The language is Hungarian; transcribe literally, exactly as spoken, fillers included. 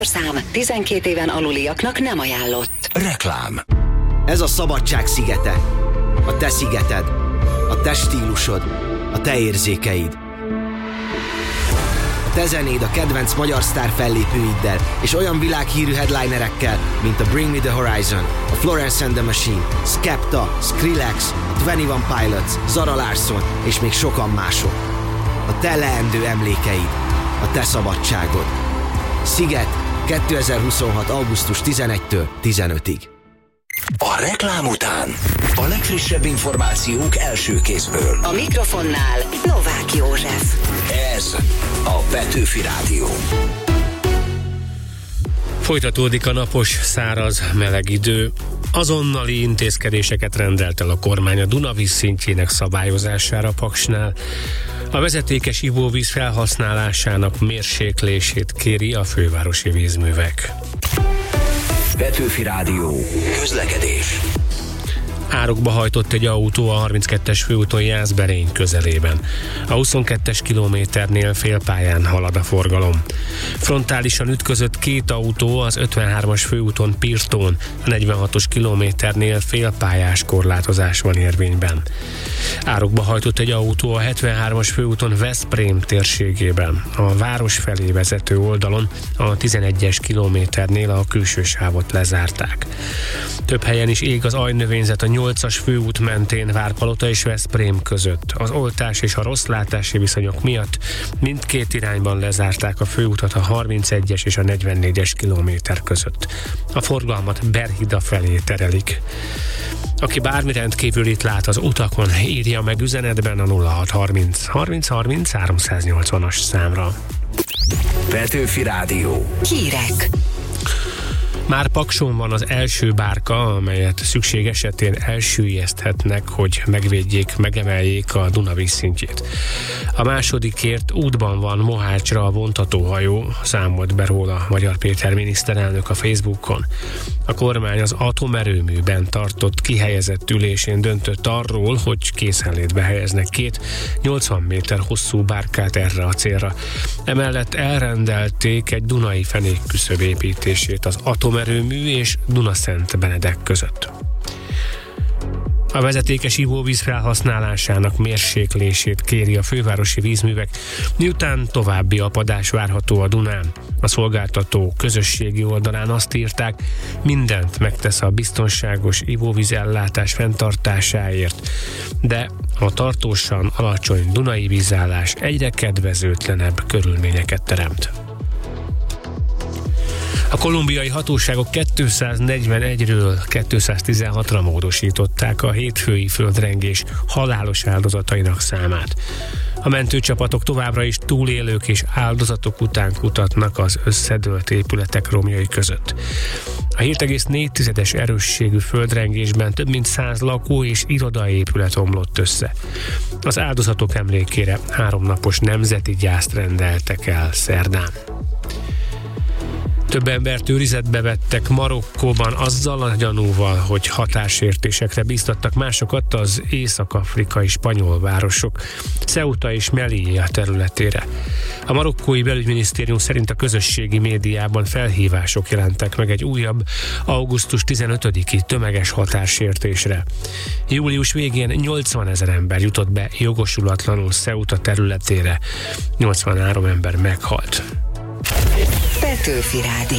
Szám tizenkét éven aluliaknak nem ajánlott. Reklám. Ez a szabadság szigete. A te szigeted. A te stílusod. A te érzékeid. A te zenéd a kedvenc magyar sztár fellépőiddel és olyan világhírű headlinerekkel, mint a Bring Me The Horizon, a Florence and the Machine, Skepta, Skrillex, a twenty-one Pilots, Zara Larsson és még sokan mások. A te leendő emlékeid. A te szabadságod. Sziget kétezer-huszonhat. augusztus tizenegyedikétől tizenötödiig. A reklám után a legfrissebb információk első kézből. A mikrofonnál Novák József. Ez a Petőfi Rádió. Folytatódik a napos, száraz, meleg idő. Azonnali intézkedéseket rendelt el a kormány a Dunavíz szintjének szabályozására Paksnál. A vezetékes ivóvíz felhasználásának mérséklését kéri a fővárosi vízművek. Petőfi Rádió. Közlekedés. Árokba hajtott egy autó a harminckettes főúton Jászberény közelében. A huszonkettes kilométernél félpályán halad a forgalom. Frontálisan ütközött két autó az ötvenhármas főúton Pirtón, a negyvenhatos kilométernél félpályás korlátozás van érvényben. Árokba hajtott egy autó a hetvenhármas főúton Veszprém térségében. A város felé vezető oldalon a tizenegyes kilométernél a külső sávot lezárták. Több helyen is ég az ajnövényzet a nyolcas főút mentén Várpalota és Veszprém között. Az oltás és a rosszlátási viszonyok miatt mindkét irányban lezárták a főutat a harmincegyes és a negyvennégyes kilométer között. A forgalmat Berhida felé terelik. Aki bármi rendkívülit lát az utakon, írja meg üzenetben a nulla hat harminc harminc harminc háromszáznyolcvanas számra. Petőfi Rádió. Hírek. Már Pakson van az első bárka, amelyet szükség esetén elsüllyeszthetnek, hogy megvédjék, megemeljék a Dunavíz szintjét. A másodikért útban van Mohácsra a vontatóhajó, számolt be róla Magyar Péter miniszterelnök a Facebookon. A kormány az atomerőműben tartott kihelyezett ülésén döntött arról, hogy készenlétbe helyeznek két nyolcvan méter hosszú bárkát erre a célra. Emellett elrendelték egy dunai fenékküszöb építését az atomerőmű és Dunaszent Benedek között. A vezetékes ivóvíz felhasználásának mérséklését kéri a fővárosi vízművek, miután további apadás várható a Dunán. A szolgáltató közösségi oldalán azt írták, mindent megtesz a biztonságos ivóvíz ellátás fenntartásáért, de a tartósan alacsony dunai vízállás egyre kedvezőtlenebb körülményeket teremt. A kolumbiai hatóságok kétszáznegyvenegyről kétszáztizenhatra módosították a hétfői földrengés halálos áldozatainak számát. A mentőcsapatok továbbra is túlélők és áldozatok után kutatnak az összedőlt épületek romjai között. A hét egész négy tizedes erősségű földrengésben több mint száz lakó és irodaépület omlott össze. Az áldozatok emlékére háromnapos nemzeti gyászt rendeltek el szerdán. Több embert őrizetbe vettek Marokkóban azzal a gyanúval, hogy határsértésekre bíztattak másokat az észak-afrikai spanyol városok Ceuta és Melilla területére. A marokkói belügyminisztérium szerint a közösségi médiában felhívások jelentek meg egy újabb augusztus tizenötödiki tömeges határsértésre. Július végén nyolcvanezer ember jutott be jogosulatlanul Ceuta területére, nyolcvanhárom ember meghalt. Petőfi Rádió.